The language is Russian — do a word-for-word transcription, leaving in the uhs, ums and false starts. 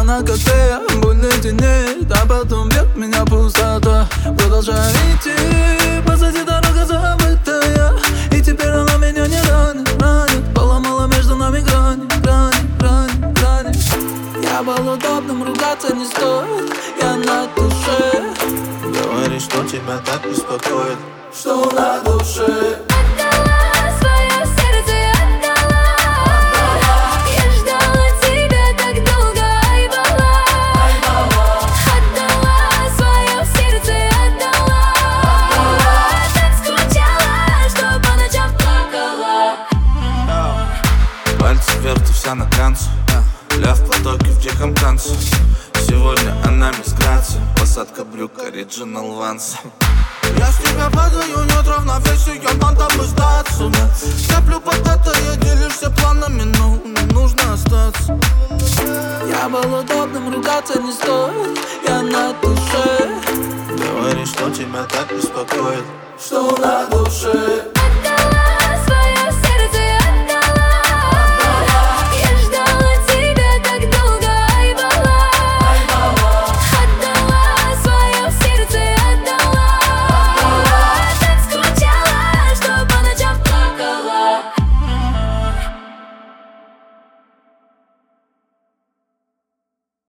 на коктейле, больно тянет, а потом бьет меня пустота. Продолжаю идти, позади дорога забытая, и теперь она меня не ранит, ранит. Поломала между нами грани, грани, грани, грани. Я был удобным, ругаться не стоит, я на душе. Говори, что тебя так беспокоит, что на душе. Пальцы вверх, вся на танцу, ля в потоке в тихом танце. Сегодня она мисс Грация, посадка брюк, оригинал Ванс. Я с тебя падаю, нет равновесия, надо бы сдаться. Цеплю потата, я делишься планами, но нужно остаться. Я был удобным, ругаться не стоит, я на душе. Говори, что тебя так беспокоит, что на душе.